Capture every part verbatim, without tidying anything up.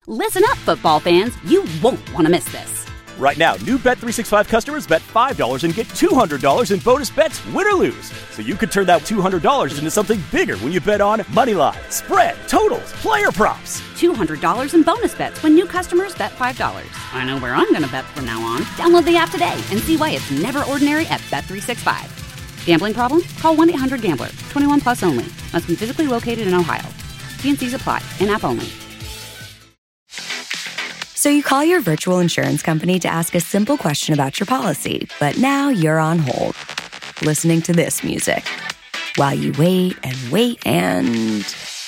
Listen up, football fans. You won't want to miss this. Right now, new Bet three sixty-five customers bet five dollars and get two hundred dollars in bonus bets, win or lose. So you could turn that two hundred dollars into something bigger when you bet on money line, spread, totals, player props. two hundred dollars in bonus bets when new customers bet five dollars. I know where I'm going to bet from now on. Download the app today and see why it's never ordinary at Bet three sixty-five. Gambling problem? Call one eight hundred gambler. twenty-one plus only. Must be physically located in Ohio. T and C's apply. In-app only. So you call your virtual insurance company to ask a simple question about your policy, but now you're on hold, listening to this music, while you wait and wait and...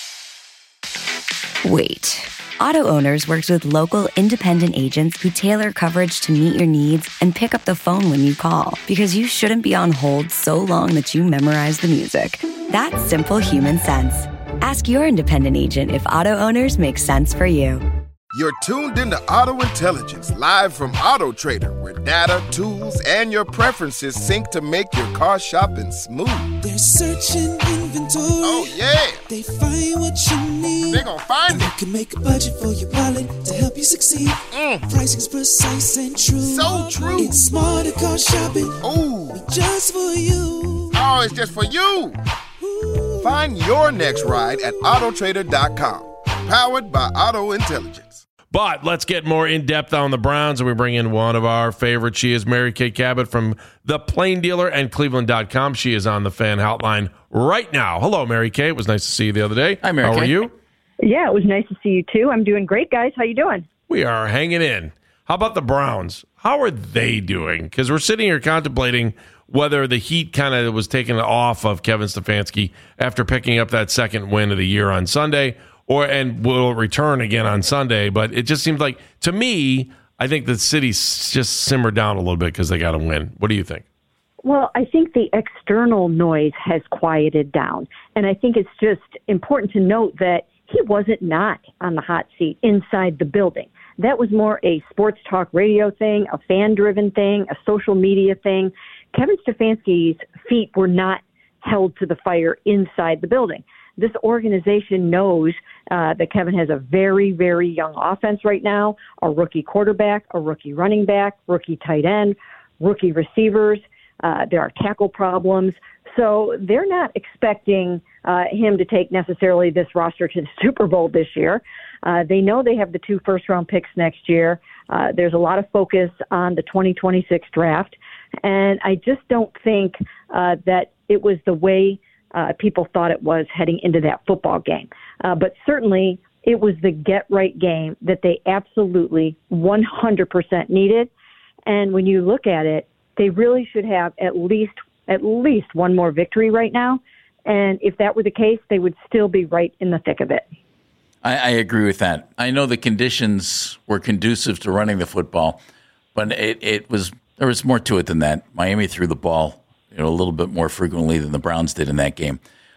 wait. Auto Owners works with local independent agents who tailor coverage to meet your needs and pick up the phone when you call, because you shouldn't be on hold so long that you memorize the music. That's simple human sense. Ask your independent agent if Auto Owners makes sense for you. You're tuned into Auto Intelligence, live from Auto Trader, where data, tools, and your preferences sync to make your car shopping smooth. They're searching inventory. Oh, yeah. They find what you need. They're gonna find and it. You can make a budget for your wallet to help you succeed. Mm. Pricing's precise and true. So true. It's smarter car shopping. Ooh. Just for you. Oh, it's just for you. Ooh. Find your next ride at auto trader dot com. Powered by Auto Intelligence. But let's get more in-depth on the Browns, and we bring in one of our favorites. She is Mary Kay Cabot from The Plain Dealer and Cleveland dot com. She is on the fan hotline right now. Hello, Mary Kay. It was nice to see you the other day. Hi, Mary How Kay. are you? Yeah, it was nice to see you, too. I'm doing great, guys. How you doing? We are hanging in. How about the Browns? How are they doing? Because we're sitting here contemplating whether the heat kind of was taken off of Kevin Stefanski after picking up that second win of the year on Sunday, or and will return again on Sunday. But it just seems like, to me, I think the city's just simmered down a little bit because they got to win. What do you think? Well, I think the external noise has quieted down. And I think it's just important to note that he wasn't not on the hot seat inside the building. That was more a sports talk radio thing, a fan-driven thing, a social media thing. Kevin Stefanski's feet were not held to the fire inside the building. This organization knows uh, that Kevin has a very, very young offense right now, a rookie quarterback, a rookie running back, rookie tight end, rookie receivers. Uh, there are tackle problems. So they're not expecting uh, him to take necessarily this roster to the Super Bowl this year. Uh, they know they have the two first-round picks next year. Uh, there's a lot of focus on the twenty twenty-six draft. And I just don't think uh, that it was the way uh, people thought it was heading into that football game. Uh, but certainly it was the get-right game that they absolutely one hundred percent needed. And when you look at it, they really should have at least at least one more victory right now. And if that were the case, they would still be right in the thick of it. I, I agree with that. I know the conditions were conducive to running the football, but it, it was there was more to it than that. Miami threw the ball, you know, a little bit more frequently than the Browns did in that game.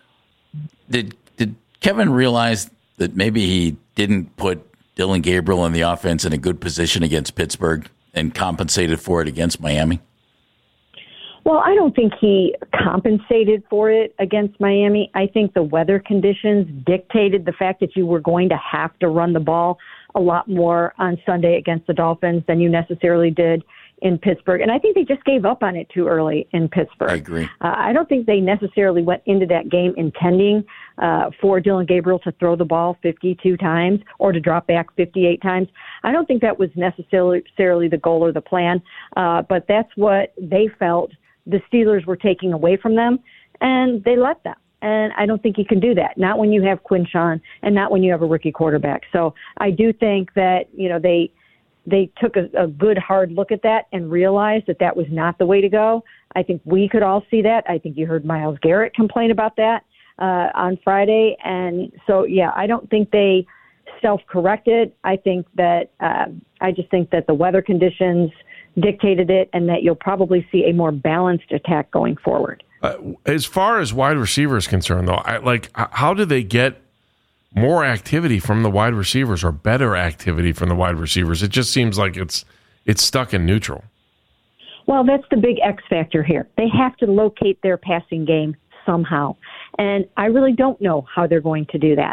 Did did Kevin realize that maybe he didn't put Dillon Gabriel in the offense in a good position against Pittsburgh and compensated for it against Miami? Well, I don't think he compensated for it against Miami. I think the weather conditions dictated the fact that you were going to have to run the ball a lot more on Sunday against the Dolphins than you necessarily did in Pittsburgh. And I think they just gave up on it too early in Pittsburgh. I agree. Uh, I don't think they necessarily went into that game intending uh, for Dillon Gabriel to throw the ball fifty-two times or to drop back fifty-eight times. I don't think that was necessarily, necessarily the goal or the plan, uh, but that's what they felt the Steelers were taking away from them, and they let them. And I don't think you can do that, not when you have Quinshawn and not when you have a rookie quarterback. So I do think that, you know, they they took a, a good hard look at that and realized that that was not the way to go. I think we could all see that. I think you heard Myles Garrett complain about that uh, on Friday. And so, yeah, I don't think they self-corrected. I think that uh, I just think that the weather conditions dictated it, and that you'll probably see a more balanced attack going forward. Uh, as far as wide receiver is concerned, though, I, like how do they get more activity from the wide receivers or better activity from the wide receivers? It just seems like it's it's stuck in neutral. Well, that's the big X factor here. They have to locate their passing game somehow, and I really don't know how they're going to do that.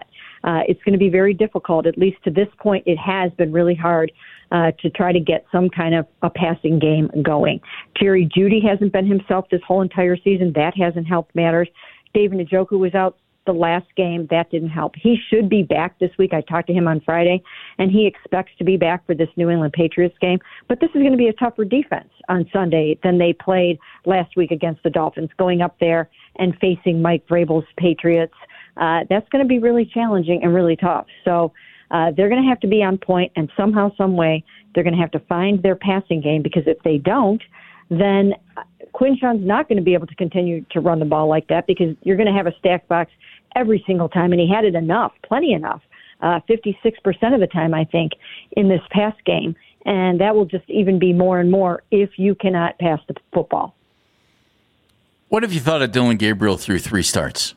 uh, it's going to be very difficult. At least to this point, it has been really hard uh, to try to get some kind of a passing game going. Jerry Jeudy hasn't been himself this whole entire season. That hasn't helped matters. David Njoku was out the last game. That didn't help. He should be back this week. I talked to him on Friday, and he expects to be back for this New England Patriots game. But this is going to be a tougher defense on Sunday than they played last week against the Dolphins, going up there and facing Mike Vrabel's Patriots. Uh, that's going to be really challenging and really tough. So uh, they're going to have to be on point, and somehow, some way, they're going to have to find their passing game, because if they don't, then Quinshon's not going to be able to continue to run the ball like that, because you're going to have a stack box every single time, and he had it enough, plenty enough, uh, fifty-six percent of the time, I think, in this pass game. And that will just even be more and more if you cannot pass the football. What have you thought of Dylan Gabriel through three starts?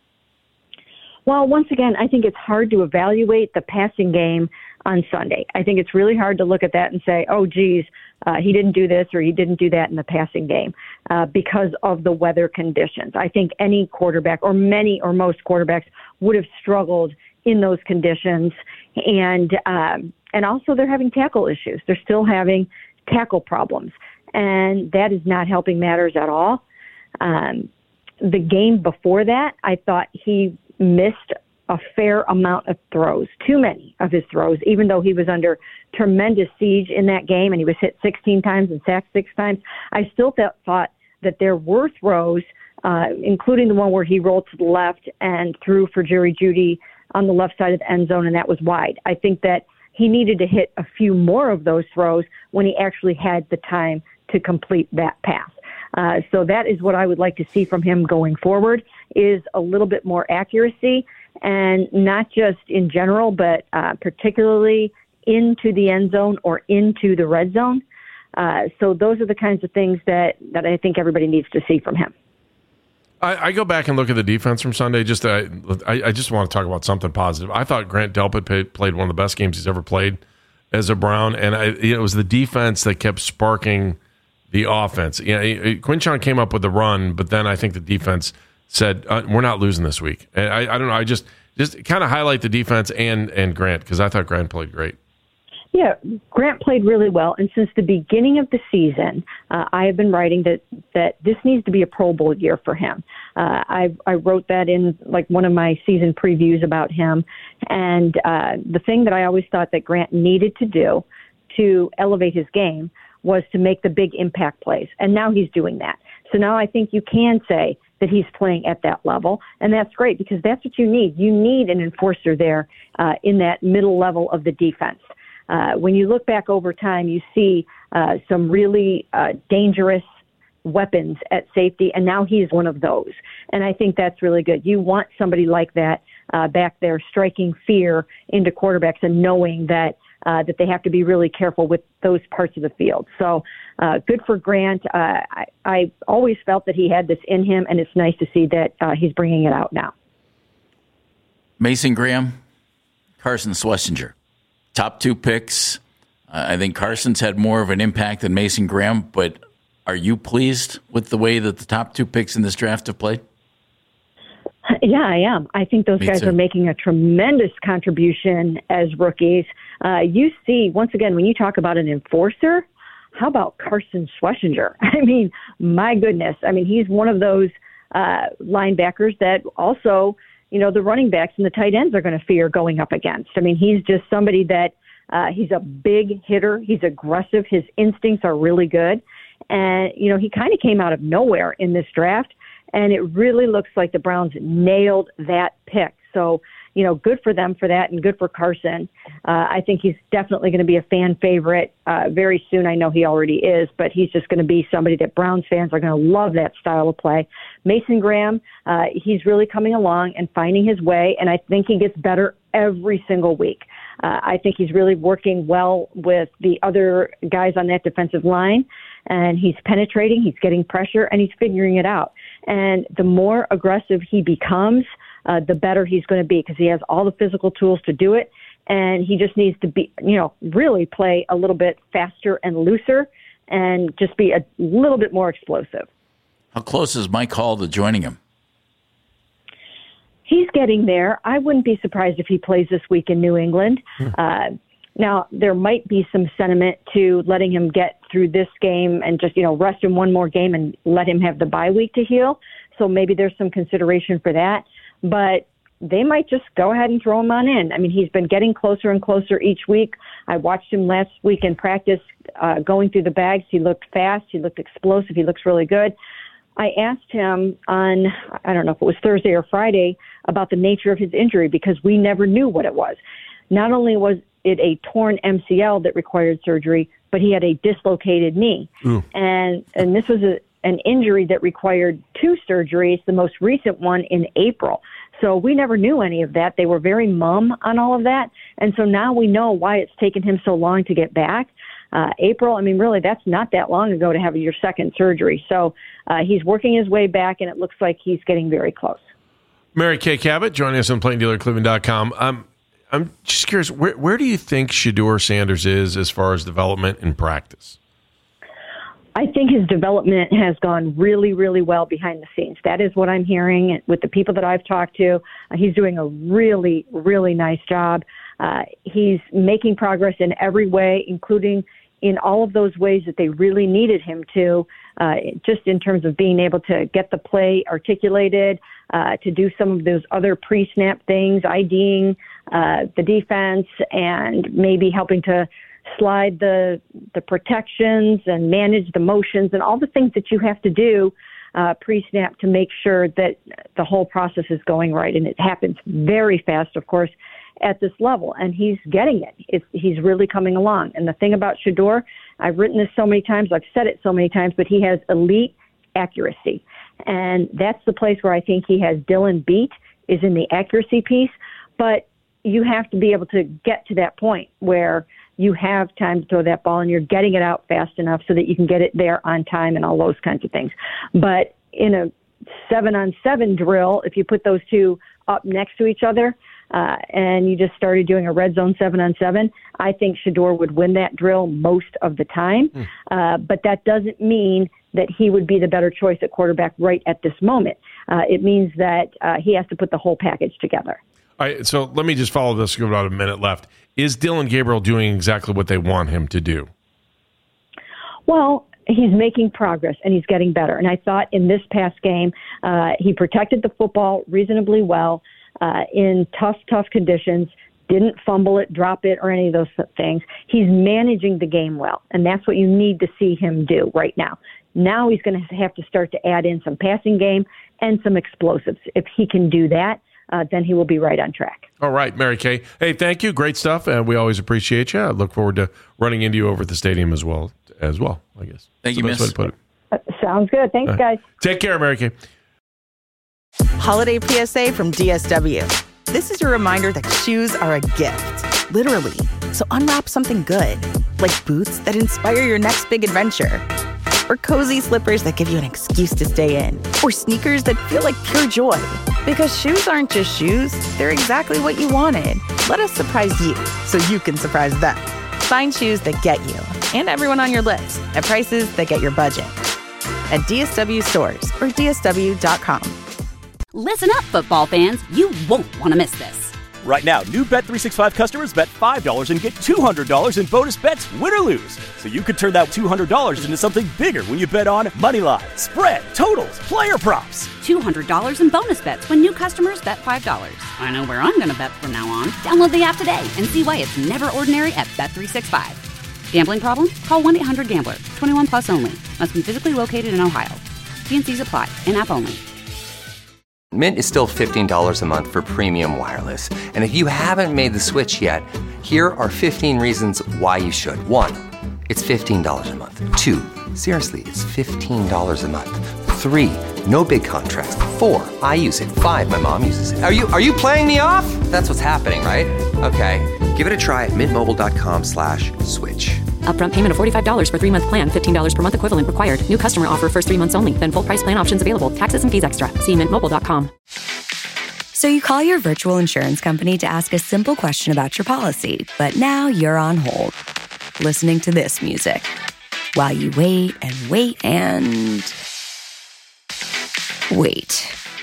Well, once again, I think it's hard to evaluate the passing game on Sunday. I think it's really hard to look at that and say, oh, geez, uh, he didn't do this or he didn't do that in the passing game uh, because of the weather conditions. I think any quarterback, or many or most quarterbacks, would have struggled in those conditions. And um, and also they're having tackle issues. They're still having tackle problems. And that is not helping matters at all. Um, the game before that, I thought he missed a fair amount of throws, too many of his throws, even though he was under tremendous siege in that game and he was hit sixteen times and sacked six times. I still th- thought that there were throws, uh, including the one where he rolled to the left and threw for Jerry Jeudy on the left side of the end zone, and that was wide. I think that he needed to hit a few more of those throws when he actually had the time to complete that pass. Uh, so that is what I would like to see from him going forward, is a little bit more accuracy, and not just in general, but uh, particularly into the end zone or into the red zone. Uh, so those are the kinds of things that, that I think everybody needs to see from him. I, I go back and look at the defense from Sunday. Just uh, I, I just want to talk about something positive. I thought Grant Delpit pay, played one of the best games he's ever played as a Brown, and I, it was the defense that kept sparking the offense. Yeah, you know, Quinshon came up with the run, but then I think the defense said, uh, we're not losing this week. And I, I don't know. I just just kind of highlight the defense and, and Grant, because I thought Grant played great. Yeah, Grant played really well. And since the beginning of the season, uh, I have been writing that, that this needs to be a Pro Bowl year for him. Uh, I, I wrote that in like one of my season previews about him. And uh, the thing that I always thought that Grant needed to do to elevate his game was to make the big impact plays. And now he's doing that. So now I think you can say that he's playing at that level. And that's great, because that's what you need. You need an enforcer there uh, in that middle level of the defense. Uh, when you look back over time, you see uh, some really uh, dangerous weapons at safety, and now he's one of those. And I think that's really good. You want somebody like that uh, back there striking fear into quarterbacks and knowing that uh, that they have to be really careful with those parts of the field. So uh, good for Grant. Uh, I, I always felt that he had this in him, and it's nice to see that uh, he's bringing it out now. Mason Graham, Carson Schlesinger. Top two picks. Uh, I think Carson's had more of an impact than Mason Graham, but are you pleased with the way that the top two picks in this draft have played? Yeah, I am. I think those Me guys too. are making a tremendous contribution as rookies. Uh, you see, once again, when you talk about an enforcer, how about Carson Schlesinger? I mean, my goodness. I mean, he's one of those uh, linebackers that also, you know, the running backs and the tight ends are going to fear going up against. I mean, he's just somebody that uh, he's a big hitter. He's aggressive. His instincts are really good. And, you know, he kind of came out of nowhere in this draft, and it really looks like the Browns nailed that pick. So, you know, good for them for that, and good for Carson. Uh, I think he's definitely going to be a fan favorite uh, very soon. I know he already is, but he's just going to be somebody that Browns fans are going to love that style of play. Mason Graham, uh, he's really coming along and finding his way, and I think he gets better every single week. Uh, I think he's really working well with the other guys on that defensive line, and he's penetrating, he's getting pressure, and he's figuring it out. And the more aggressive he becomes, uh, the better he's going to be, because he has all the physical tools to do it, and he just needs to be, you know, really play a little bit faster and looser and just be a little bit more explosive. How close is Mike Hall to joining him? He's getting there. I wouldn't be surprised if he plays this week in New England. Hmm. Uh, now, there might be some sentiment to letting him get through this game and just, you know, rest him one more game and let him have the bye week to heal. So maybe there's some consideration for that. But they might just go ahead and throw him on in. I mean, he's been getting closer and closer each week. I watched him last week in practice uh, going through the bags. He looked fast. He looked explosive. He looks really good. I asked him on, I don't know if it was Thursday or Friday, about the nature of his injury because we never knew what it was. Not only was it a torn M C L that required surgery, but he had a dislocated knee. Ooh. And and this was a, an injury that required two surgeries, the most recent one in April. So we never knew any of that. They were very mum on all of that. And so now we know why it's taken him so long to get back. Uh, April, I mean, really, that's not that long ago to have your second surgery. So uh, he's working his way back, and it looks like he's getting very close. Mary Kay Cabot joining us on Plain Dealer Cleveland dot com. Um, I'm just curious, where, where do you think Shedeur Sanders is as far as development in practice? I think his development has gone really, really well behind the scenes. That is what I'm hearing with the people that I've talked to. Uh, he's doing a really, really nice job. Uh, he's making progress in every way, including in all of those ways that they really needed him to, uh, just in terms of being able to get the play articulated, uh, to do some of those other pre-snap things, IDing uh, the defense, and maybe helping to slide the the protections and manage the motions and all the things that you have to do uh, pre-snap to make sure that the whole process is going right. And it happens very fast, of course, at this level. And he's getting it. It's, he's really coming along. And the thing about Shedeur, I've written this so many times, I've said it so many times, but he has elite accuracy. And that's the place where I think he has Dylan beat, is in the accuracy piece. But you have to be able to get to that point where you have time to throw that ball and you're getting it out fast enough so that you can get it there on time and all those kinds of things. But in a seven on seven drill, if you put those two up next to each other uh, and you just started doing a red zone seven on seven, I think Shedeur would win that drill most of the time. Mm. Uh, but that doesn't mean that he would be the better choice at quarterback right at this moment. Uh, it means that uh, he has to put the whole package together. All right, so let me just follow this. We've got about a minute left. Is Dillon Gabriel doing exactly what they want him to do? Well, he's making progress, and he's getting better. And I thought in this past game, uh, he protected the football reasonably well uh, in tough, tough conditions, didn't fumble it, drop it, or any of those things. He's managing the game well, and that's what you need to see him do right now. Now he's going to have to start to add in some passing game and some explosives. If he can do that, Uh, then he will be right on track. All right, Mary Kay. Hey, thank you. Great stuff, and we always appreciate you. I look forward to running into you over at the stadium as well, as well, I guess. Thank you, That's miss. the best way to put it. Uh, sounds good. Thanks, uh, guys. Take care, Mary Kay. Holiday P S A from D S W. This is your reminder that shoes are a gift, literally. So unwrap something good, like boots that inspire your next big adventure, or cozy slippers that give you an excuse to stay in, or sneakers that feel like pure joy. Because shoes aren't just shoes, they're exactly what you wanted. Let us surprise you so you can surprise them. Find shoes that get you and everyone on your list at prices that get your budget at D S W stores or D S W dot com. Listen up, football fans. You won't want to miss this. Right now, new Bet three sixty-five customers bet five dollars and get two hundred dollars in bonus bets, win or lose. So you could turn that two hundred dollars into something bigger when you bet on money line, spread, totals, player props. two hundred dollars in bonus bets when new customers bet five dollars. I know where I'm going to bet from now on. Download the app today and see why it's never ordinary at Bet three sixty-five. Gambling problem? Call one eight hundred gambler. twenty-one plus only. Must be physically located in Ohio. T and C's apply. In-app only. Mint is still fifteen dollars a month for premium wireless. And if you haven't made the switch yet, here are fifteen reasons why you should. One, it's fifteen dollars a month. Two, seriously, it's fifteen dollars a month. Three, no big contracts. Four, I use it. Five, my mom uses it. Are you are you playing me off? That's what's happening, right? Okay, give it a try at mintmobile.com slash switch. Upfront payment of forty-five dollars for three-month plan. fifteen dollars per month equivalent required. New customer offer first three months only. Then full price plan options available. Taxes and fees extra. See mint mobile dot com. So you call your virtual insurance company to ask a simple question about your policy, but now you're on hold, listening to this music, while you wait and wait and wait.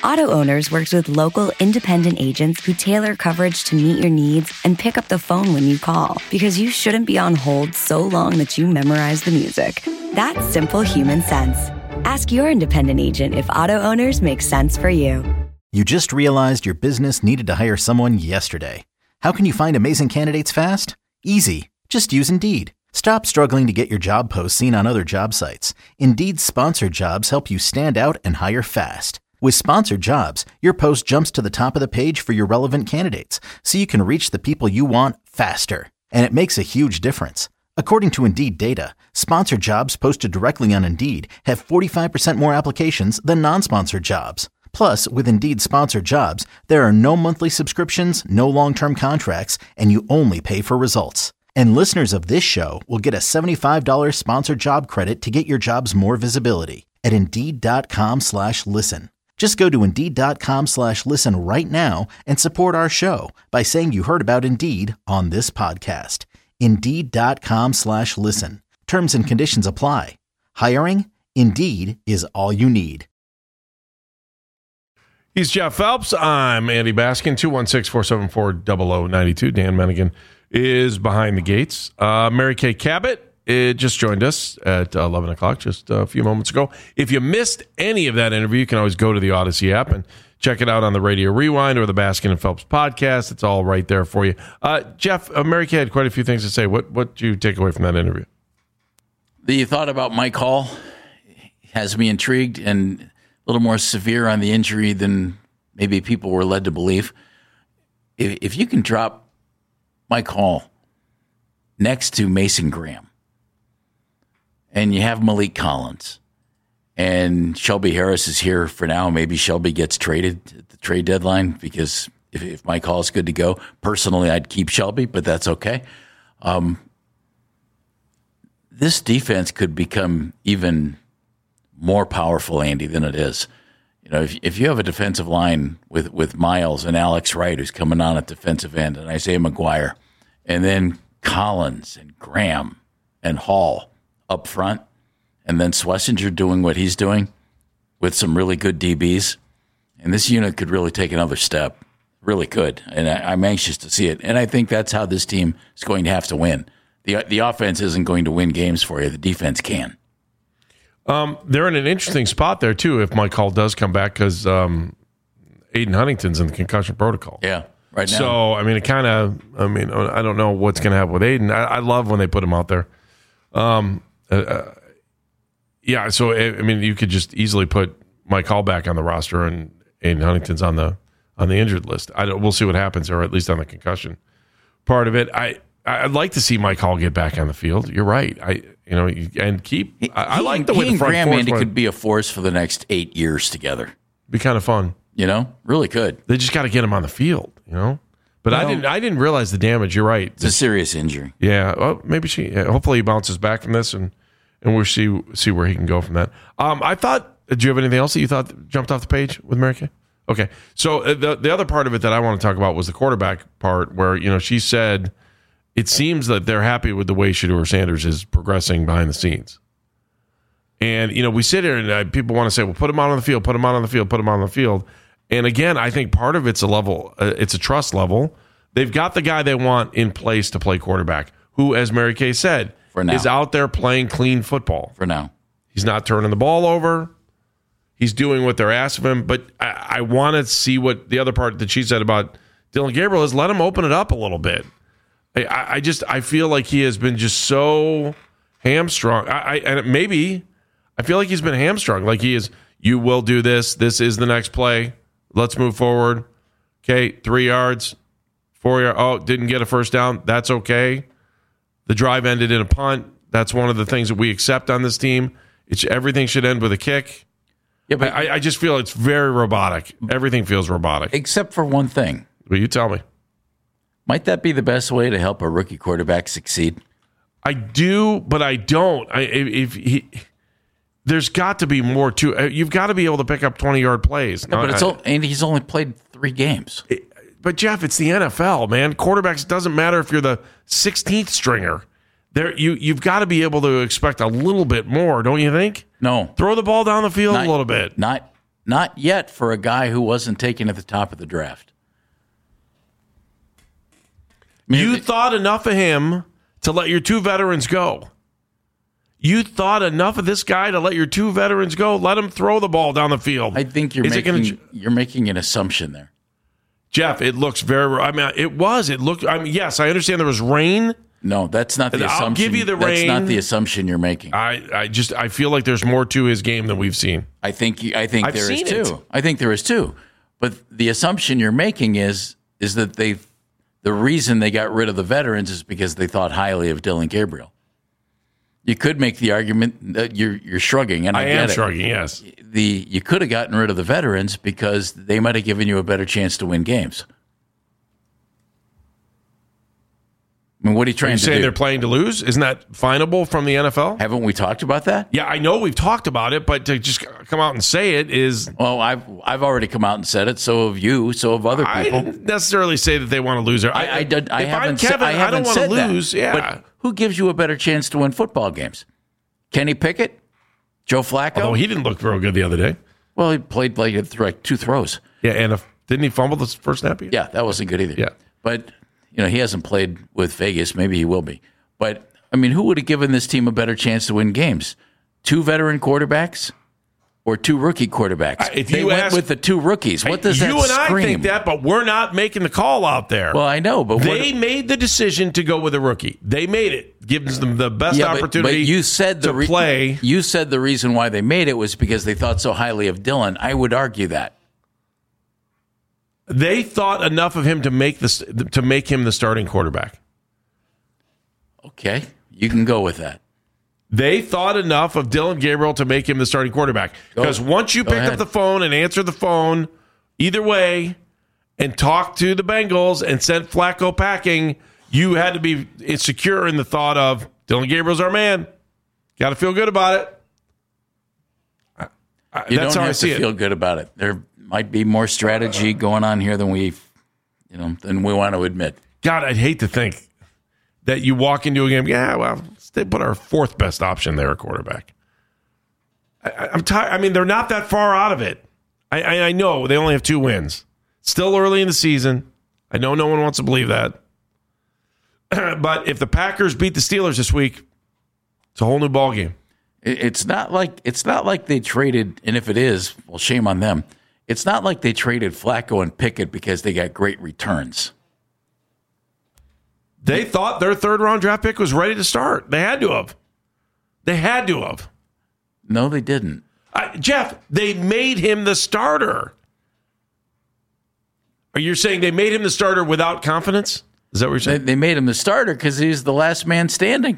Auto Owners works with local independent agents who tailor coverage to meet your needs and pick up the phone when you call, because you shouldn't be on hold so long that you memorize the music. That's simple human sense. Ask your independent agent if Auto Owners makes sense for you. You just realized your business needed to hire someone yesterday. How can you find amazing candidates fast? Easy. Just use Indeed. Stop struggling to get your job posts seen on other job sites. Indeed's sponsored jobs help you stand out and hire fast. With sponsored jobs, your post jumps to the top of the page for your relevant candidates, so you can reach the people you want faster. And it makes a huge difference. According to Indeed data, sponsored jobs posted directly on Indeed have forty-five percent more applications than non-sponsored jobs. Plus, with Indeed sponsored jobs, there are no monthly subscriptions, no long-term contracts, and you only pay for results. And listeners of this show will get a seventy-five dollars sponsored job credit to get your jobs more visibility at Indeed.com slash listen. Just go to Indeed.com slash listen right now and support our show by saying you heard about Indeed on this podcast. Indeed.com slash listen. Terms and conditions apply. Hiring? Indeed is all you need. He's Jeff Phelps. I'm Andy Baskin. two one six, four seven four, zero zero nine two. Dan Mennigan is behind the gates. Uh, Mary Kay Cabot it just joined us at eleven o'clock just a few moments ago. If you missed any of that interview, you can always go to the Odyssey app and check it out on the Radio Rewind or the Baskin and Phelps podcast. It's all right there for you. Uh, Jeff, uh, Mary Kay had quite a few things to say. What what did you take away from that interview? The thought about Mike Hall has me intrigued and a little more severe on the injury than maybe people were led to believe. If, if you can drop Mike Hall next to Mason Graham, and you have Malik Collins, and Shelby Harris is here for now. Maybe Shelby gets traded at the trade deadline because if, if Mike Hall is good to go, personally, I'd keep Shelby, but that's okay. Um, this defense could become even more powerful, Andy, than it is. You know, if, if you have a defensive line with, with Miles and Alex Wright, who's coming on at defensive end, and Isaiah McGuire, and then Collins and Graham and Hall up front, and then Schlesinger doing what he's doing with some really good D Bs, and this unit could really take another step. Really could, and I, I'm anxious to see it. And I think that's how this team is going to have to win. The the offense isn't going to win games for you. The defense can. Um, they're in an interesting spot there, too, if Mike Hall does come back, because um, Aiden Huntington's in the concussion protocol. Yeah, right now. So, I mean, it kind of, I mean, I don't know what's going to happen with Aiden. I, I love when they put him out there. Um, uh, yeah, so, I mean, you could just easily put Mike Hall back on the roster and Aiden Huntington's on the on the injured list. I don't, we'll see what happens, or at least on the concussion part of it. I, I'd like to see Mike Hall get back on the field. You're right. I, you know, and keep. I, I he, like the he way the and front Graham four Andy went. could be a force for the next eight years together. Be kind of fun. You know, really could. They just got to get him on the field. You know, but No. I didn't. I didn't realize the damage. You're right. It's a serious injury. Yeah. Well, maybe she. Yeah, hopefully, he bounces back from this, and and we'll see see where he can go from that. Um, I thought. Did you have anything else that you thought jumped off the page with Mary Kay? Okay. So uh, the the other part of it that I want to talk about was the quarterback part, where you know she said it seems that they're happy with the way Shedeur Sanders is progressing behind the scenes. And, you know, we sit here and uh, people want to say, well, put him out on the field, put him out on the field, put him out on the field. And again, I think part of it's a level, uh, it's a trust level. They've got the guy they want in place to play quarterback, who, as Mary Kay said, For now. is out there playing clean football. For now. He's not turning the ball over. He's doing what they're asking of him. But I, I want to see what the other part that she said about Dylan Gabriel is let him open it up a little bit. I, I just I feel like he has been just so hamstrung. I, I and maybe I feel like he's been hamstrung. Like he is. You will do this. This is the next play. Let's move forward. Okay, three yards, four yards. Oh, didn't get a first down. That's okay. The drive ended in a punt. That's one of the things that we accept on this team. It's everything should end with a kick. Yeah, but I, I just feel it's very robotic. Everything feels robotic, except for one thing. But you tell me. Might that be the best way to help a rookie quarterback succeed? I do, but I don't. I, if he, there's got to be more to. You've got to be able to pick up twenty-yard plays. No, but it's I, all, and he's only played three games. It, but Jeff, it's the N F L, man. Quarterbacks doesn't matter if you're the sixteenth stringer. There, you you've got to be able to expect a little bit more, don't you think? No, throw the ball down the field not, a little bit. Not Not yet for a guy who wasn't taken at the top of the draft. You thought enough of him to let your two veterans go. You thought enough of this guy to let your two veterans go. Let him throw the ball down the field. I think you're Is making gonna, you're making an assumption there, Jeff. It looks very. I mean, it was. It looked. I mean, yes, I understand there was rain. No, that's not the and assumption. I'll give you the that's rain. not the assumption you're making. I, I just I feel like there's more to his game than we've seen. I think you, I think I've there is seen too. it. I think there is too. But the assumption you're making is is that they the reason they got rid of the veterans is because they thought highly of Dillon Gabriel. You could make the argument that you're you're shrugging, and I, I get am it. shrugging. Yes, the you could have gotten rid of the veterans because they might have given you a better chance to win games. I mean, what are you trying are you to saying do? they're playing to lose? Isn't that finable from the N F L? Haven't we talked about that? Yeah, I know we've talked about it, but to just come out and say it is. Well, I've I've already come out and said it. So have you. So have other people. I didn't necessarily say that they want to lose. I, I, I, did, I if haven't. I'm Kevin, I, haven't I don't want to said lose. That. Yeah, but who gives you a better chance to win football games? Kenny Pickett, Joe Flacco. Although he didn't look real good the other day. Well, he played like like two throws. Yeah, and if, didn't he fumble the first snap? Again? Yeah, that wasn't good either. Yeah, but you know he hasn't played with Vegas. Maybe he will be. But I mean, who would have given this team a better chance to win games? Two veteran quarterbacks or two rookie quarterbacks? Uh, if they you went ask, with the two rookies. What does you that and scream? I think that, but we're not making the call out there. Well, I know, but they what, made the decision to go with a rookie. They made it, gives them the best yeah, but, opportunity. But you said the to re- play. You said the reason why they made it was because they thought so highly of Dillon. I would argue that they thought enough of him to make this to make him the starting quarterback. Okay, you can go with that. They thought enough of Dillon Gabriel to make him the starting quarterback. Because once you Go pick ahead. up the phone and answer the phone, either way, and talk to the Bengals and send Flacco packing, you had to be secure in the thought of Dillon Gabriel's our man. Got to feel good about it. I, I, You that's don't how have I see to it. feel good about it. There might be more strategy going on here than we, you know, than we want to admit. God, I'd hate to think that you walk into a game. Yeah, well, they put our fourth best option there, at quarterback. I, I, I'm tired. I mean, they're not that far out of it. I, I, I know they only have two wins. Still early in the season. I know no one wants to believe that. But if the Packers beat the Steelers this week, it's a whole new ballgame. It's not like it's not like they traded, and if it is, well, shame on them. It's not like they traded Flacco and Pickett because they got great returns. They thought their third round draft pick was ready to start. They had to have. They had to have. No, they didn't. Uh, Jeff, they made him the starter. Are you saying they made him the starter without confidence? Is that what you're They, saying? they made him the starter because he's the last man standing.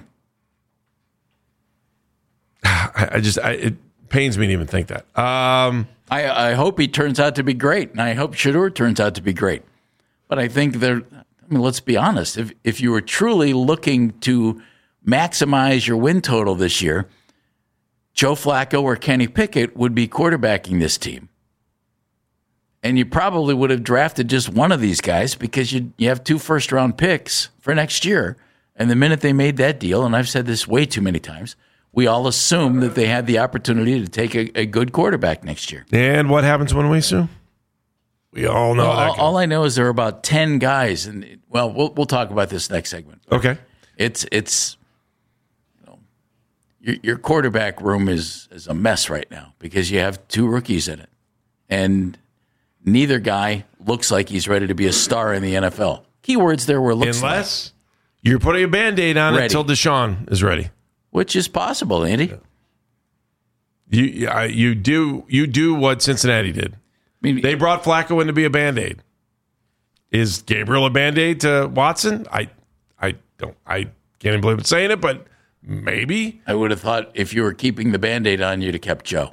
I, I just, I, it pains me to even think that. Um, I, I hope he turns out to be great, and I hope Shedeur turns out to be great. But I think they're, I mean, let's be honest. If if you were truly looking to maximize your win total this year, Joe Flacco or Kenny Pickett would be quarterbacking this team. And you probably would have drafted just one of these guys because you you have two first round picks for next year. And the minute they made that deal, and I've said this way too many times, we all assumed that they had the opportunity to take a, a good quarterback next year. and what happens when we sue? We all know Well, that. all, all I know is there are about ten guys, and well, we'll we'll talk about this next segment. Okay. It's it's you know, your your quarterback room is is a mess right now because you have two rookies in it, and neither guy looks like he's ready to be a star in the N F L. Keywords there were looks Unless you're putting a Band-Aid on Ready. it until Deshaun is ready. like, which is possible, Andy. You I, you do you do what Cincinnati did. I mean, They brought Flacco in to be a Band-Aid. Is Gabriel a Band-Aid to Watson? I I don't I can't even believe I'm saying it, but maybe. I would have thought if you were keeping the Band-Aid on, you'd have kept Joe.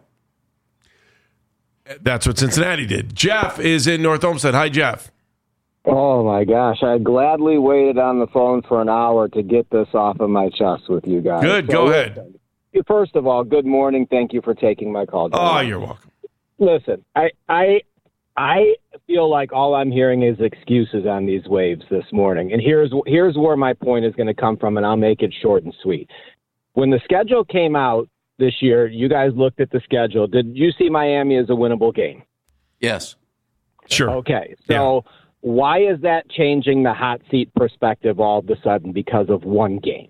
That's what Cincinnati did. Jeff is in North Olmsted. Hi, Jeff. Oh, my gosh. I gladly waited on the phone for an hour to get this off of my chest with you guys. Good. So Go listen, ahead. First of all, good morning. Thank you for taking my call. Oh, you're welcome. Listen, I, I, I feel like all I'm hearing is excuses on these waves this morning. And here's, here's where my point is going to come from, and I'll make it short and sweet. When the schedule came out this year, you guys looked at the schedule. Did you see Miami as a winnable game? Yes. Sure. Okay. So yeah. Why is that changing the hot seat perspective all of a sudden because of one game?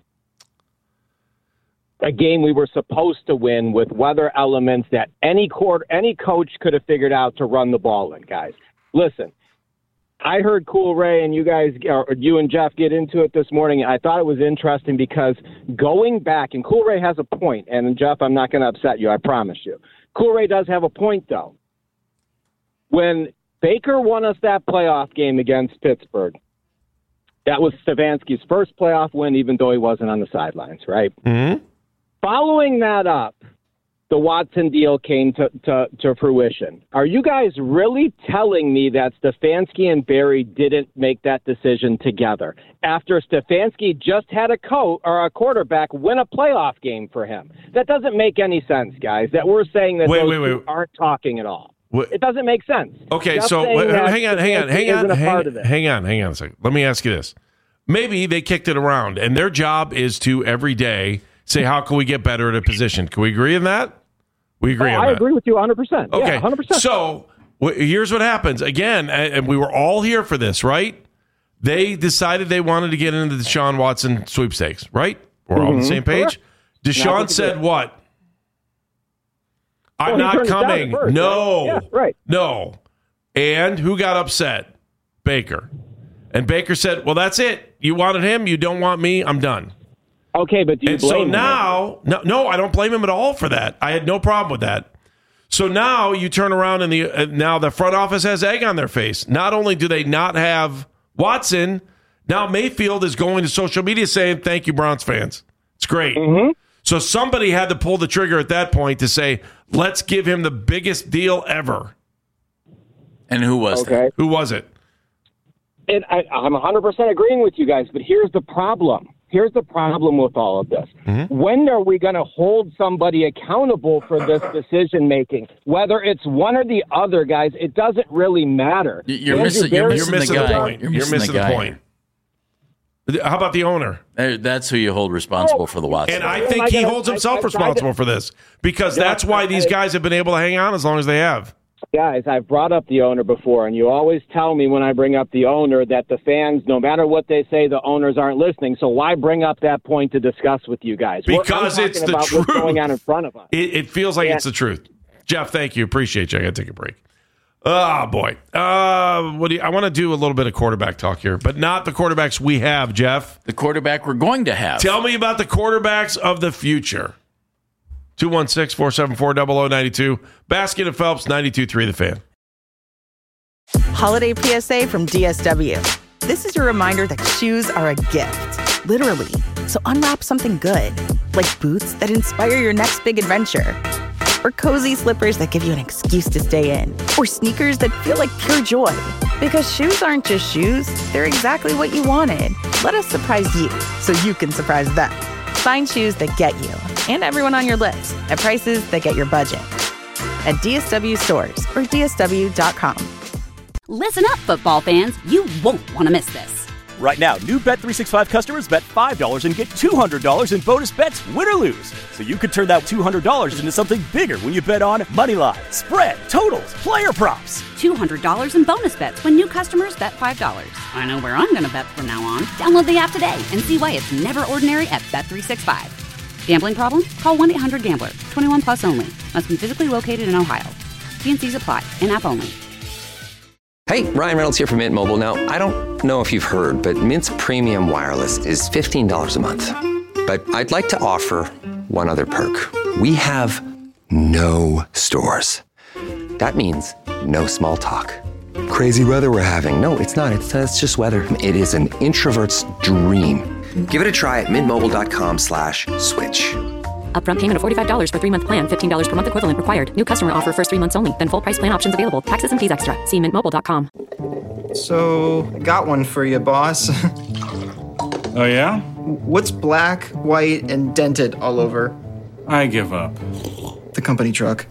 A game we were supposed to win with weather elements that any court, any coach could have figured out to run the ball in, guys. Listen, I heard Cool Ray and you guys, or you and Jeff get into it this morning. I thought it was interesting because going back, and Cool Ray has a point, and Jeff, I'm not going to upset you, I promise you. Cool Ray does have a point, though. When Baker won us that playoff game against Pittsburgh, that was Stefanski's first playoff win, even though he wasn't on the sidelines, right? Mm-hmm. Following that up, the Watson deal came to, to, to fruition. Are you guys really telling me that Stefanski and Barry didn't make that decision together after Stefanski just had a coach or a quarterback win a playoff game for him? That doesn't make any sense, guys, that we're saying that wait, those wait, wait. two aren't talking at all. What? It doesn't make sense. Okay, Just so saying that hang on, hang on, hang on, isn't a hang, part of it. hang on, hang on a second. Let me ask you this. Maybe they kicked it around, and their job is to every day say, how can we get better at a position? Can we agree on that? We agree oh, on I that. agree with you one hundred percent. Okay, Yeah, one hundred percent. So wh- here's what happens. Again, and we were all here for this, right? They decided they wanted to get into the Deshaun Watson sweepstakes, right? We're all on the same page. Deshaun said what? I'm Well, he not turned it down at coming. first, No. right? Yeah, right. No. And who got upset? Baker. And Baker said, well, that's it. You wanted him. You don't want me. I'm done. Okay, but do you and blame so him? now, no, no, I don't blame him at all for that. I had no problem with that. So now you turn around and the uh, now the front office has egg on their face. Not only do they not have Watson, now Mayfield is going to social media saying, thank you, Browns fans. It's great. Mm-hmm. So somebody had to pull the trigger at that point to say, let's give him the biggest deal ever. And who was Okay. that? Who was it? And I, I'm one hundred percent agreeing with you guys, but here's the problem. Here's the problem with all of this. Mm-hmm. When are we going to hold somebody accountable for this decision making? Whether it's one or the other, guys, it doesn't really matter. You're Andrew missing, you're Barry- missing, You're missing the the guy. point. You're You're missing, missing the, the guy. point. How about the owner? Uh, That's who you hold responsible for the Watson. And I think he holds himself responsible for this because that's why these guys have been able to hang on as long as they have. Guys, I've brought up the owner before, and you always tell me when I bring up the owner that the fans, no matter what they say, the owners aren't listening. So why bring up that point to discuss with you guys? We're- I'm Because talking it's the about truth. what's going on in front of us. It, it feels like Yeah. it's the truth. Jeff, thank you. Appreciate you. I got to take a break. Oh, boy. Uh, what do you, I want to do a little bit of quarterback talk here, but not the quarterbacks we have, Jeff. The quarterback we're going to have. Tell me about the quarterbacks of the future. two one six, four seven four, zero zero nine two. Baskin and Phelps, ninety-two point three The Fan. Holiday P S A from D S W. This is your reminder that shoes are a gift, literally. So unwrap something good, like boots that inspire your next big adventure, or cozy slippers that give you an excuse to stay in, or sneakers that feel like pure joy. Because shoes aren't just shoes, they're exactly what you wanted. Let us surprise you so you can surprise them. Find shoes that get you and everyone on your list at prices that get your budget. At D S W stores or D S W dot com. Listen up, football fans. You won't want to miss this. Right now, new Bet three sixty-five customers bet five dollars and get two hundred dollars in bonus bets, win or lose. So you could turn that two hundred dollars into something bigger when you bet on Moneyline, spread, totals, player props. two hundred dollars in bonus bets when new customers bet five dollars. I know where I'm going to bet from now on. Download the app today and see why it's never ordinary at Bet three sixty-five. Gambling problem? Call one eight hundred gambler. twenty-one plus only. Must be physically located in Ohio. T and C's apply. In-app only. Hey, Ryan Reynolds here from Mint Mobile. Now, I don't know if you've heard, but Mint's premium wireless is fifteen dollars a month. But I'd like to offer one other perk. We have no stores. That means no small talk. Crazy weather we're having. No, it's not. It's, uh, it's just weather. It is an introvert's dream. Give it a try at mintmobile.com slash switch. Upfront payment of forty-five dollars for three-month plan, fifteen dollars per month equivalent required. New customer offer first three months only, then full price plan options available. Taxes and fees extra. See mint mobile dot com. So, got one for you, boss. Oh, yeah? What's black, white, and dented all over? I give up. The company truck.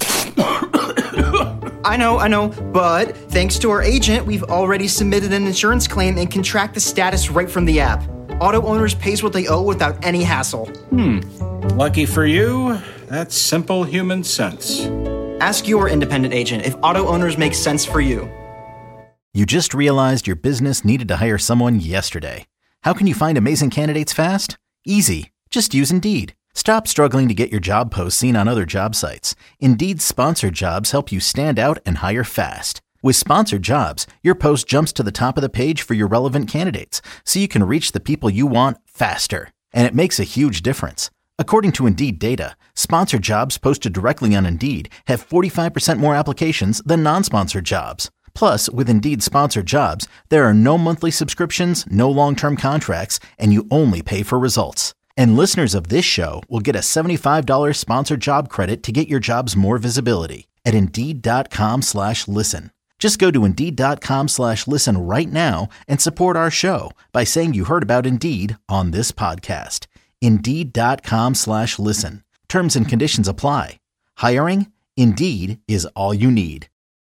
I know, I know, but thanks to our agent, we've already submitted an insurance claim and can track the status right from the app. Auto owners pays what they owe without any hassle. Hmm. Lucky for you, That's simple human sense. Ask your independent agent if auto owners make sense for you. You just realized your business needed to hire someone yesterday. How can you find amazing candidates fast? Easy. Just use Indeed. Stop struggling to get your job posts seen on other job sites. Indeed's sponsored jobs help you stand out and hire fast. With sponsored jobs, your post jumps to the top of the page for your relevant candidates, so you can reach the people you want faster. And it makes a huge difference. According to Indeed data, sponsored jobs posted directly on Indeed have forty-five percent more applications than non-sponsored jobs. Plus, with Indeed sponsored jobs, there are no monthly subscriptions, no long-term contracts, and you only pay for results. And listeners of this show will get a seventy-five dollars sponsored job credit to get your jobs more visibility at Indeed.com slash listen. Just go to Indeed.com slash listen right now and support our show by saying you heard about Indeed on this podcast. Indeed.com slash listen. Terms and conditions apply. Hiring? Indeed is all you need.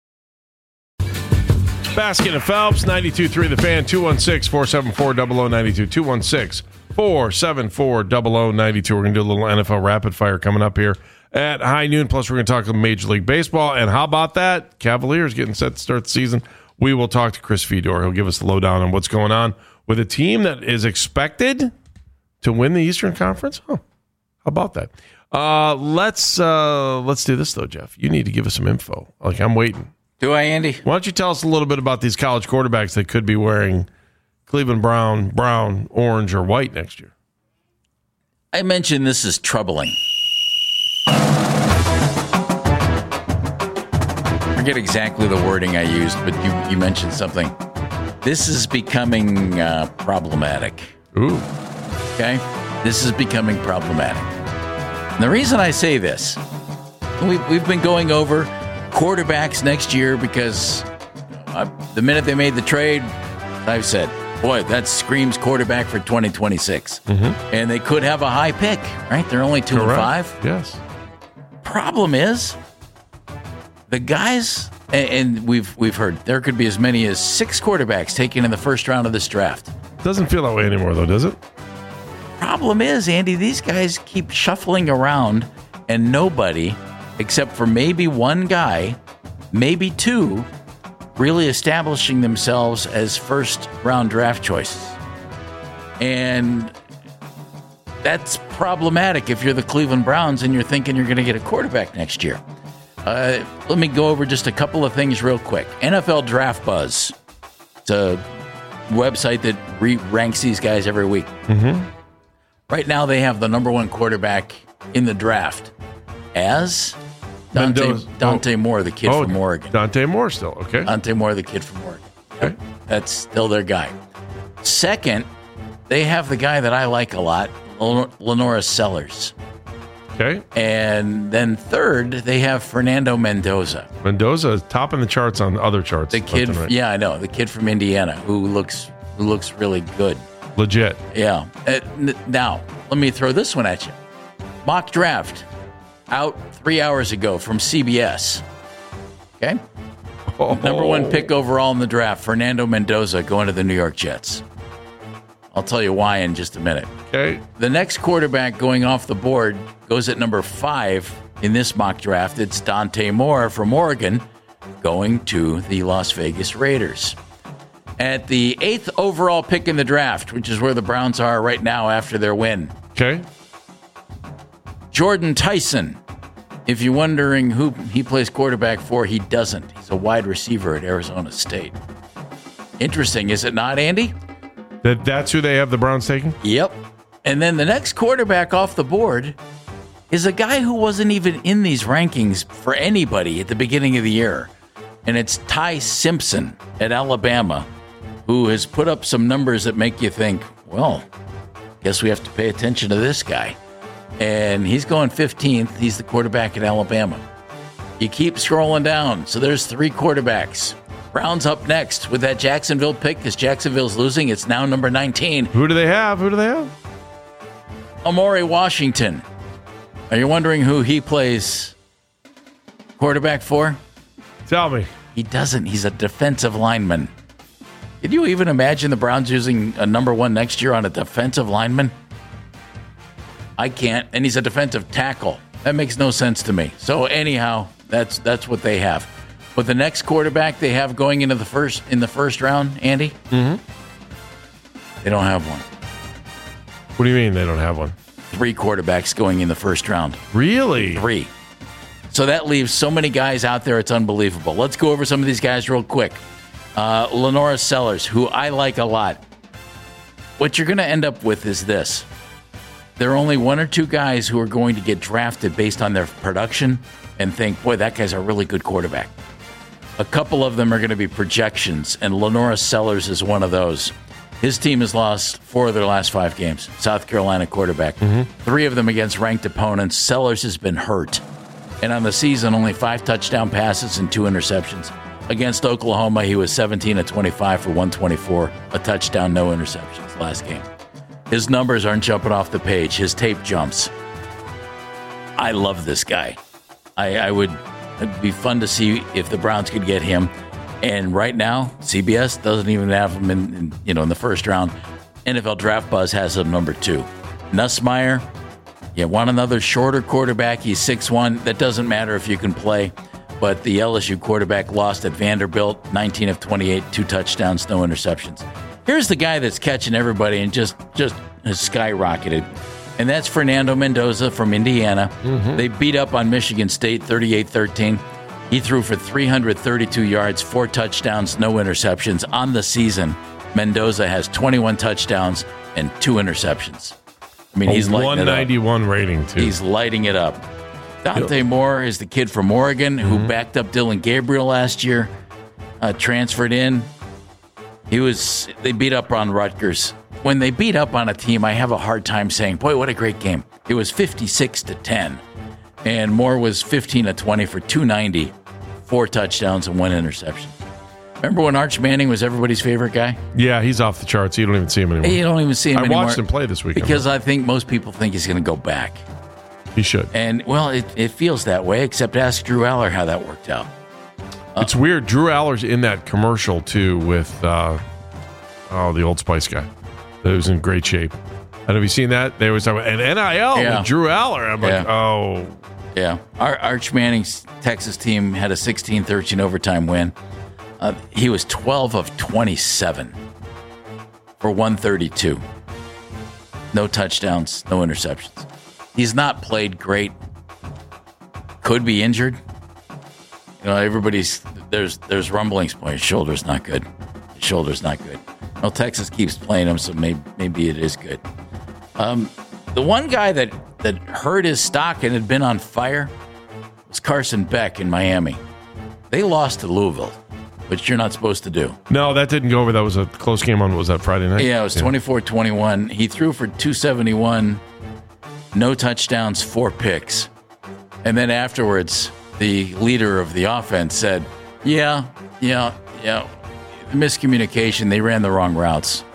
Baskin and Phelps, ninety-two point three The Fan, two one six, four seven four, zero zero nine two, two one six, four seven four, zero zero nine two. We're going to do a little N F L rapid fire coming up here at high noon. Plus, we're going to talk Major League Baseball. And how about that? Cavaliers getting set to start the season. We will talk to Chris Fedor. He'll give us the lowdown on what's going on with a team that is expected to win the Eastern Conference. Oh, how about that? Uh, let's uh, let's do this, though, Jeff. You need to give us some info. Like, I'm waiting. Do I, Andy? Why don't you tell us a little bit about these college quarterbacks that could be wearing Cleveland Brown, brown, orange, or white next year? I mentioned this is troubling. I forget exactly the wording I used, but you, you mentioned something. This is becoming uh, problematic. Ooh. Okay? This is becoming problematic. And the reason I say this, we've, we've been going over quarterbacks next year because uh, the minute they made the trade, I've said, boy, that screams quarterback for twenty twenty-six. Mm-hmm. And they could have a high pick, right? They're only two Correct. and five. Yes. Problem is, the guys, and, and we've we've heard there could be as many as six quarterbacks taken in the first round of this draft. Doesn't feel that way anymore, though, does it? Problem is, Andy, these guys keep shuffling around, and nobody, except for maybe one guy, maybe two, really establishing themselves as first-round draft choices. And that's problematic if you're the Cleveland Browns and you're thinking you're going to get a quarterback next year. Uh, let me go over just a couple of things real quick. N F L Draft Buzz. It's a website that re- ranks these guys every week. Mm-hmm. Right now, they have the number one quarterback in the draft as Dante, Mendoza. Dante oh. Moore, the kid oh, from Oregon. Dante Moore still, okay. Dante Moore, the kid from Oregon. Okay. That's still their guy. Second, they have the guy that I like a lot, Lenora Sellers. Okay. And then third, they have Fernando Mendoza. Mendoza is topping the charts on other charts. The kid, right. yeah, I know. The kid from Indiana who looks who looks really good. Legit. Yeah. Uh, n- now, let me throw this one at you. Mock draft out three hours ago from C B S. Okay? Oh. Number one pick overall in the draft, Fernando Mendoza going to the New York Jets. I'll tell you why in just a minute. Okay. The next quarterback going off the board goes at number five in this mock draft. It's Dante Moore from Oregon going to the Las Vegas Raiders. At the eighth overall pick in the draft, which is where the Browns are right now after their win. Okay. Jordan Tyson. If you're wondering who he plays quarterback for, he doesn't. He's a wide receiver at Arizona State. Interesting, is it not, Andy? That That's who they have the Browns taking? Yep. And then the next quarterback off the board is a guy who wasn't even in these rankings for anybody at the beginning of the year. And it's Ty Simpson at Alabama, who has put up some numbers that make you think, well, guess we have to pay attention to this guy. And he's going fifteenth. He's the quarterback at Alabama. You keep scrolling down. So there's three quarterbacks. Browns up next with that Jacksonville pick because Jacksonville's losing. It's now number nineteen. Who do they have? Who do they have? Amari Washington. Are you wondering who he plays quarterback for? Tell me. He doesn't. He's a defensive lineman. Can you even imagine the Browns using a number one next year on a defensive lineman? I can't. And he's a defensive tackle. That makes no sense to me. So anyhow, that's that's what they have. But the next quarterback they have going into the first in the first round, Andy, mm-hmm. they don't have one. What do you mean they don't have one? Three quarterbacks going in the first round. Really? Three. So that leaves so many guys out there, it's unbelievable. Let's go over some of these guys real quick. Uh, Lenora Sellers, who I like a lot. What you're going to end up with is this. There are only one or two guys who are going to get drafted based on their production and think, boy, that guy's a really good quarterback. A couple of them are going to be projections, and Lenora Sellers is one of those. His team has lost four of their last five games. South Carolina quarterback. Mm-hmm. Three of them against ranked opponents. Sellers has been hurt. And on the season, only five touchdown passes and two interceptions. Against Oklahoma, he was seventeen of twenty-five for one twenty-four. A touchdown, no interceptions last game. His numbers aren't jumping off the page. His tape jumps. I love this guy. I, I would... It'd be fun to see if the Browns could get him. And right now, C B S doesn't even have him in, in you know in the first round. N F L Draft Buzz has him number two. Nussmeier, you want another shorter quarterback. He's six one. That doesn't matter if you can play. But the L S U quarterback lost at Vanderbilt, nineteen of twenty-eight, two touchdowns, no interceptions. Here's the guy that's catching everybody and just, just has skyrocketed. And that's Fernando Mendoza from Indiana. Mm-hmm. They beat up on Michigan State thirty-eight thirteen. He threw for three hundred thirty-two yards, four touchdowns, no interceptions. On the season, Mendoza has twenty-one touchdowns and two interceptions. I mean, a he's lighting one ninety-one it up. rating, too. He's lighting it up. Dante yep. Moore is the kid from Oregon who mm-hmm. backed up Dylan Gabriel last year, uh, transferred in. He was. They beat up on Rutgers. When they beat up on a team, I have a hard time saying, boy, what a great game. It was fifty-six to ten. And Moore was fifteen of twenty for two ninety, four touchdowns and one interception. Remember when Arch Manning was everybody's favorite guy? Yeah, he's off the charts. You don't even see him anymore. You don't even see him I anymore. I watched him play this weekend. Because I think most people think he's going to go back. He should. And, well, it, it feels that way, except ask Drew Aller how that worked out. Uh, it's weird. Drew Aller's in that commercial, too, with, uh, oh, the Old Spice guy. That was in great shape. And have you seen that? They always talk about an N I L yeah. with Drew Aller. I'm yeah. like, oh. Yeah. Ar- Arch Manning's Texas team had a sixteen thirteen overtime win. Uh, he was twelve of twenty-seven for one thirty-two. No touchdowns, no interceptions. He's not played great. Could be injured. You know, everybody's there's there's rumblings. Boy, his shoulder's not good. His shoulder's not good. Well, Texas keeps playing him, so maybe maybe it is good. Um, the one guy that, that hurt his stock and had been on fire was Carson Beck in Miami. They lost to Louisville, which you're not supposed to do. No, that didn't go over. That was a close game on, was that Friday night? Yeah, it was twenty-four twenty-one. He threw for two seventy-one, no touchdowns, four picks. And then afterwards, the leader of the offense said, yeah, yeah, yeah, miscommunication. They ran the wrong routes.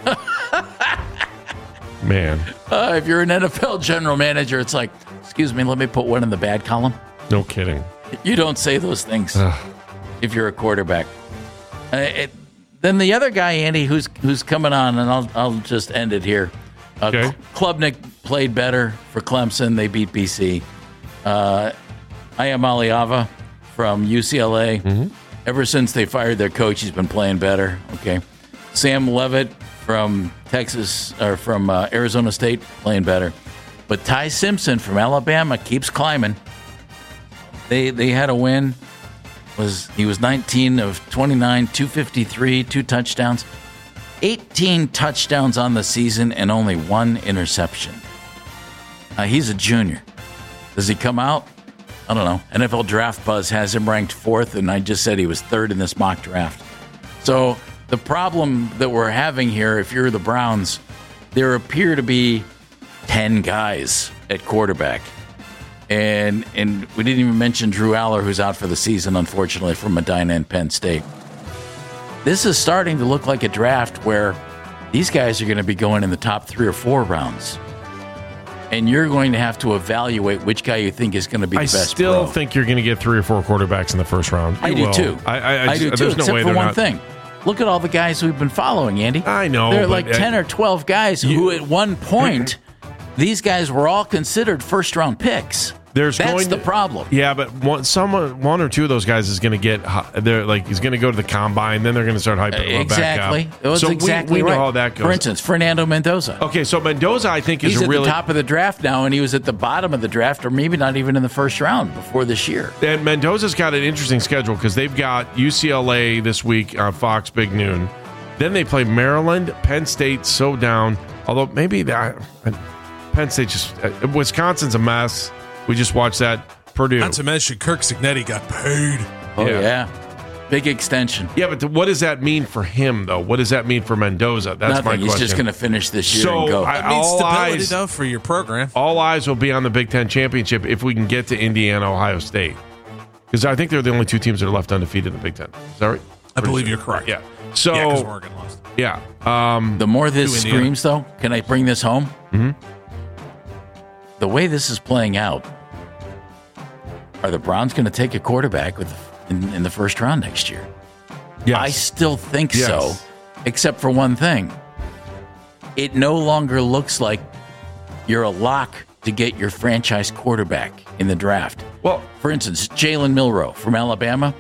Man. Uh, if you're an N F L general manager, it's like, excuse me, let me put one in the bad column. No kidding. You don't say those things if you're a quarterback. Uh, it, then the other guy, Andy, who's who's coming on, and I'll I'll just end it here. Uh, okay. Klubnik played better for Clemson. They beat B C. Uh, Ayamaliava from U C L A. Mm-hmm. Ever since they fired their coach, he's been playing better. Okay. Sam Levitt from Texas or from uh, Arizona State playing better. But Ty Simpson from Alabama keeps climbing. They they had a win. Was he was nineteen of twenty-nine, two fifty-three, two touchdowns, eighteen touchdowns on the season, and only one interception. Uh, he's a junior. Does he come out? I don't know. N F L Draft Buzz has him ranked fourth, and I just said he was third in this mock draft. So the problem that we're having here, if you're the Browns, there appear to be ten guys at quarterback. And and we didn't even mention Drew Aller, who's out for the season, unfortunately, from Medina and Penn State. This is starting to look like a draft where these guys are going to be going in the top three or four rounds. And you're going to have to evaluate which guy you think is going to be the I best. I still pro. think you're going to get three or four quarterbacks in the first round. You I do will. too. I, I, I, I do too, there's no except way for they're one not. thing. Look at all the guys we've been following, Andy. I know. There are but like ten or twelve guys you, who at one point, these guys were all considered first-round picks. There's That's going the to, problem. Yeah, but one, someone, one or two of those guys is going to get. They're like he's going to go to the combine, then they're going to start hyping him Exactly. back up. It was so exactly we, we right. know how that goes. For instance, Fernando Mendoza. Okay, so Mendoza, I think, is He's a at really the top of the draft now, and he was at the bottom of the draft, or maybe not even in the first round before this year. And Mendoza's got an interesting schedule because they've got U C L A this week on Fox Big Noon. Then they play Maryland, Penn State, so down. Although maybe that Penn State just uh, Wisconsin's a mess. We just watched that. Purdue. Not to mention Kirk Cignetti got paid. Oh, yeah. yeah. Big extension. Yeah, but what does that mean for him, though? What does that mean for Mendoza? That's Nothing. my question. He's just going to finish this year so and go. I, That means all stability, eyes, though, for your program. All eyes will be on the Big Ten Championship if we can get to Indiana, Ohio State. Because I think they're the only two teams that are left undefeated in the Big Ten. Is that right? I believe you're correct. Yeah. So, yeah, because Oregon lost. Yeah. Um, the more this screams, though, can I bring this home? Mm-hmm. The way this is playing out, are the Browns going to take a quarterback with in, in the first round next year? Yes. I still think Yes. so, except for one thing. It no longer looks like you're a lock to get your franchise quarterback in the draft. Well, for instance, Jalen Milroe from Alabama.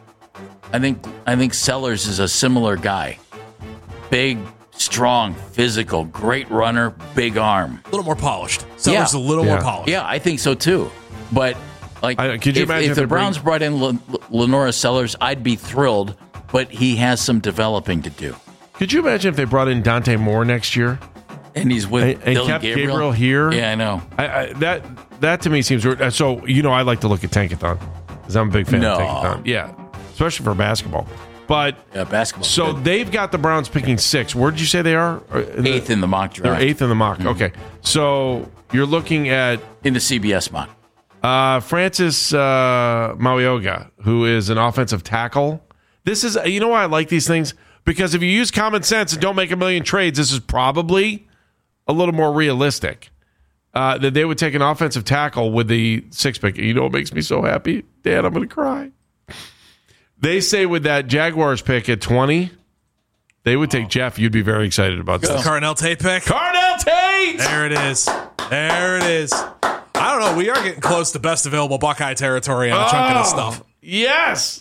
I think I think Sellers is a similar guy. Big, strong, physical, great runner, big arm. A little more polished. Sellers a little more polished. Yeah, I think so too. But like, I, could you if, imagine if if the they bring- Browns brought in Len- Lenora Sellers, I'd be thrilled. But he has some developing to do. Could you imagine if they brought in Dante Moore next year? And he's with and, and Dylan kept Gabriel? Gabriel here. Yeah, I know. I, I, that that to me seems weird. Uh, So you know, I like to look at Tankathon because I'm a big fan No. of Tankathon. Yeah, especially for basketball. But yeah, basketball. So they've got the Browns picking six. Where did you say they are? In Eighth in the mock draft. They're eighth in the mock. Mm-hmm. Okay, so you're looking at in the C B S mock. Uh, Francis uh, Mauioga, who is an offensive tackle. This is, you know why I like these things? Because if you use common sense and don't make a million trades, this is probably a little more realistic. Uh, that they would take an offensive tackle with the six pick. You know what makes me so happy? Dad, I'm going to cry. They say with that Jaguars pick at twenty, they would take Jeff. You'd be very excited about The this. Carnell Tate pick. Carnell Tate! There it is. There it is. I don't know. We are getting close to best available Buckeye territory on a chunk of this Oh, stuff. Yes.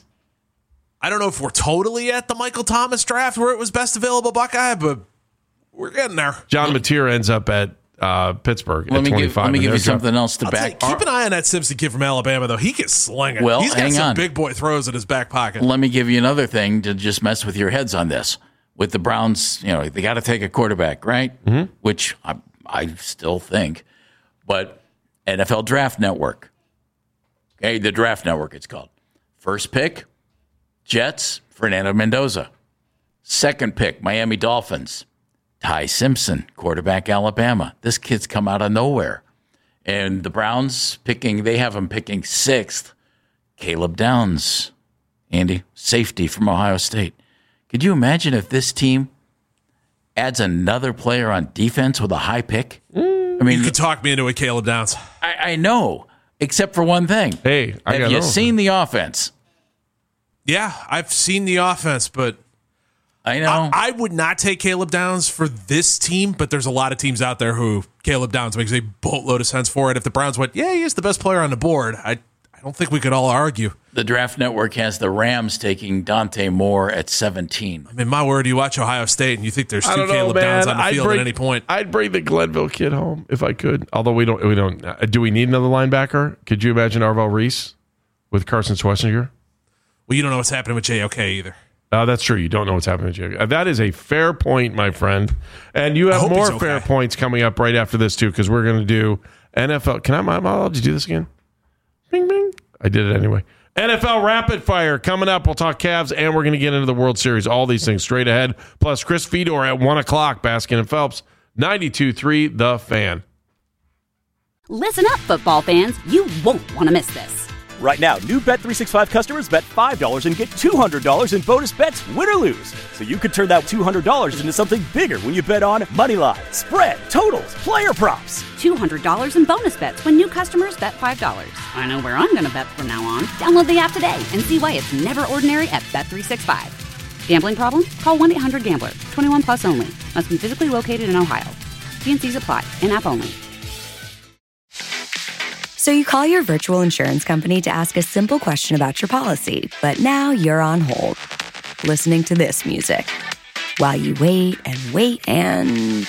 I don't know if we're totally at the Michael Thomas draft where it was best available Buckeye, but we're getting there. John Mateer ends up at uh, Pittsburgh Let at me give, twenty-five. let me and give you there's Jeff. something else to I'll tell back. you, keep an eye on that Simpson kid from Alabama, though. He gets slinging. Well, He's got hang some on. big boy throws in his back pocket. Let me give you another thing to just mess with your heads on this. With the Browns, you know, they got to take a quarterback, right? Mm-hmm. Which I, I still think. But N F L Draft Network, okay, the Draft Network it's called. First pick, Jets, Fernando Mendoza. Second pick, Miami Dolphins, Ty Simpson, quarterback, Alabama. This kid's come out of nowhere. And the Browns picking, they have him picking sixth, Caleb Downs, Andy, safety from Ohio State. Could you imagine if this team adds another player on defense with a high pick? I mean, you could talk me into it, Caleb Downs. I, I know, except for one thing. Hey, I have got you no- seen the offense? Yeah, I've seen the offense, but I know. I, I would not take Caleb Downs for this team, but there's a lot of teams out there who Caleb Downs makes a boatload of sense for it. If the Browns went, yeah, he is the best player on the board, I, I don't think we could all argue. The Draft Network has the Rams taking Dante Moore at seventeen. I mean, my word, you watch Ohio State and you think there's I two don't know, Caleb man. Downs on the I'd field bring, at any point. I'd bring the Glenville kid home if I could. Although we don't, we don't. Uh, do we need another linebacker? Could you imagine Arvell Reese with Carson Schwarzenegger? Well, you don't know what's happening with J O K either. Uh, that's true. You don't know what's happening with Jay. Uh, that is a fair point, my friend. And you I have hope more he's okay. fair points coming up right after this too, because we're going to do N F L. Can I? Am I allowed to do this again? Bing, bing. I did it anyway. N F L Rapid Fire coming up. We'll talk Cavs, and we're going to get into the World Series. All these things straight ahead. Plus, Chris Fedor at one o'clock. Baskin and Phelps, ninety-two three The Fan. Listen up, football fans. You won't want to miss this. Right now, new Bet three sixty-five customers bet five dollars and get two hundred dollars in bonus bets, win or lose. So you could turn that two hundred dollars into something bigger when you bet on money line, spread, totals, player props. two hundred dollars in bonus bets when new customers bet five dollars. I know where I'm going to bet from now on. Download the app today and see why it's never ordinary at Bet three sixty-five. Gambling problem? Call one eight hundred gambler. twenty-one plus only. Must be physically located in Ohio. T and C's apply. In-app only. So you call your virtual insurance company to ask a simple question about your policy, but now you're on hold, listening to this music, while you wait and wait and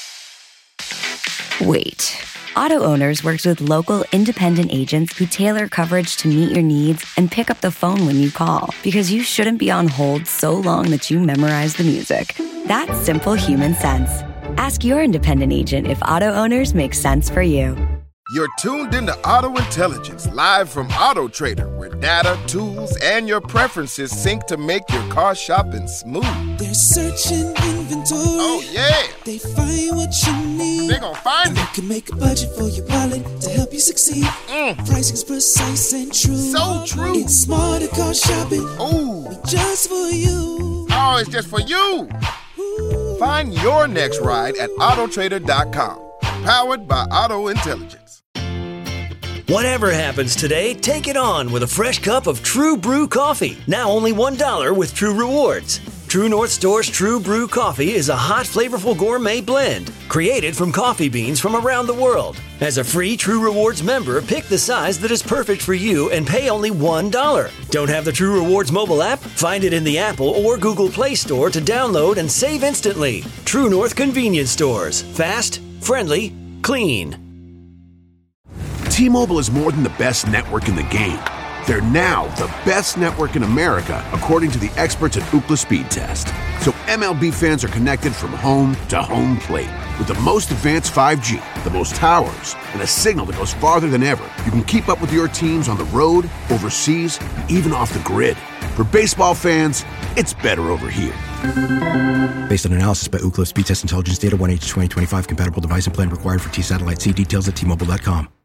wait. Auto Owners works with local independent agents who tailor coverage to meet your needs and pick up the phone when you call, because you shouldn't be on hold so long that you memorize the music. That's simple human sense. Ask your independent agent if Auto Owners make sense for you. You're tuned into Auto Intelligence, live from Auto Trader, where data, tools, and your preferences sync to make your car shopping smooth. They're searching inventory. Oh, yeah. They find what you need. They're gonna find and it. You can make a budget for your wallet to help you succeed. Mm. Pricing's precise and true. So true. It's smarter car shopping. Ooh. Just for you. Oh, it's just for you. Ooh. Find your next ride at auto trader dot com. Powered by Auto Intelligence. Whatever happens today, take it on with a fresh cup of True Brew coffee. Now only one dollar with True Rewards. True North Store's True Brew coffee is a hot, flavorful gourmet blend created from coffee beans from around the world. As a free True Rewards member, pick the size that is perfect for you and pay only one dollar. Don't have the True Rewards mobile app? Find it in the Apple or Google Play Store to download and save instantly. True North Convenience Stores. Fast, friendly, clean. T-Mobile is more than the best network in the game. They're now the best network in America, according to the experts at Ookla Speed Test. So M L B fans are connected from home to home plate. With the most advanced five G, the most towers, and a signal that goes farther than ever, you can keep up with your teams on the road, overseas, and even off the grid. For baseball fans, it's better over here. Based on analysis by Ookla Speed Test Intelligence Data, one H twenty twenty-five compatible device and plan required for T-Satellite. See details at T Mobile dot com.